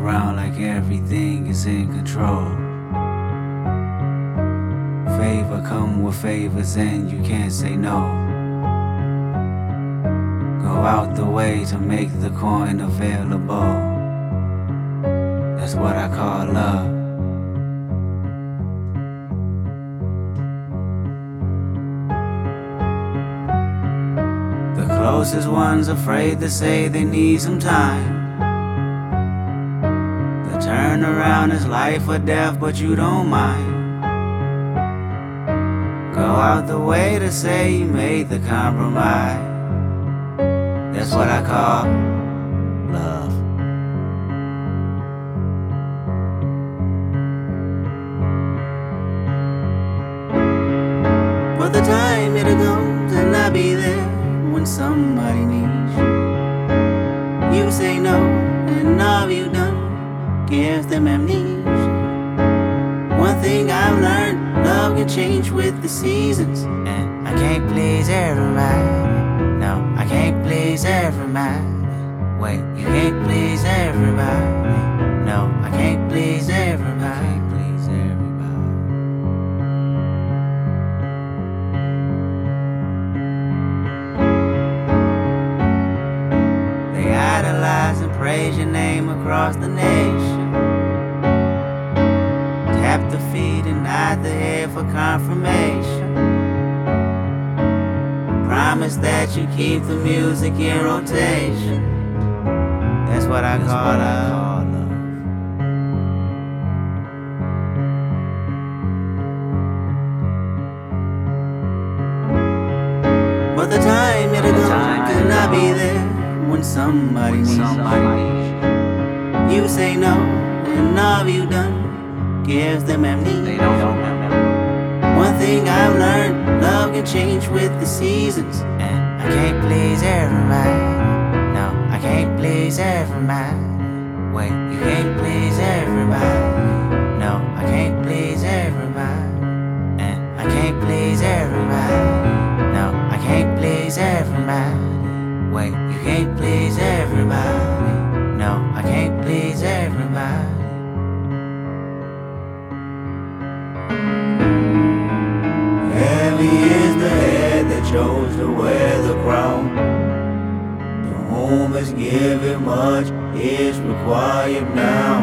around like everything is in control. Favor come with favors and you can't say no. Go out the way to make the coin available. That's what I call love. The closest ones afraid to say they need some time. The turnaround is life or death, but you don't mind. Go out the way to say you made the compromise. That's what I call love. But the time it'll come to not be there when somebody needs you. You say no, and all you done gives them amnesia. One thing I've learned, love can change with the seasons. And I can't please everybody. No, I can't please everybody. Wait, you can't please everybody. No, I can't please everybody. I can't please everybody. They idolize and praise your name across the nation. Tap the feet and nod the head for confirmation. Promise that you keep the music in rotation. That's what I call love. But the time it'll come to not be there when somebody needs you. You say no, and all you done gives them amnesia. One thing I've learned, love can change with the seasons. And I can't please everybody. No, I can't please everybody. Wait, you can't please everybody. No, I can't please everybody. And I can't please everybody. No, I can't please everybody. Wait, you can't please everybody. No, I can't please everybody. Heavy is the head that chose to wear the crown. To whom is given much is required now.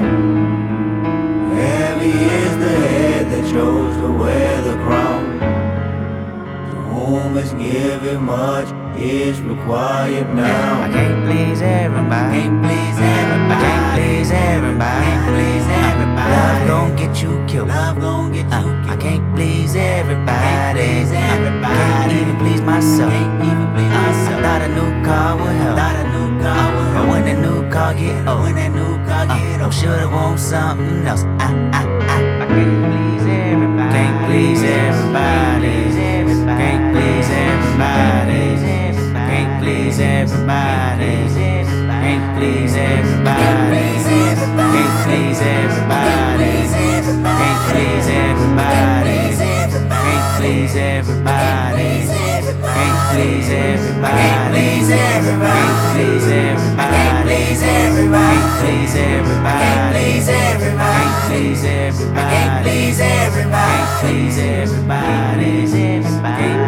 Heavy is the head that chose to wear the crown. To whom is given much is required now. I can't please everybody. Can't please everybody. I can't please everybody. Can't please everybody. Love gon' get you killed. Love gon' get you killed. I can't please everybody. Can't even please myself. I thought a new car would help. But when that new car get old, oh, shoulda want something else. I can't please everybody. Can't please everybody. Can't please everybody. Can't please everybody. Can't please everybody. Can't please everybody. Can't please everybody. Can't please everybody. Can't please everybody. Can't please everybody. Can't please everybody. Can't please everybody. Can't please everybody. Can't please everybody. Can't please everybody. Can't please everybody. Can't please everybody.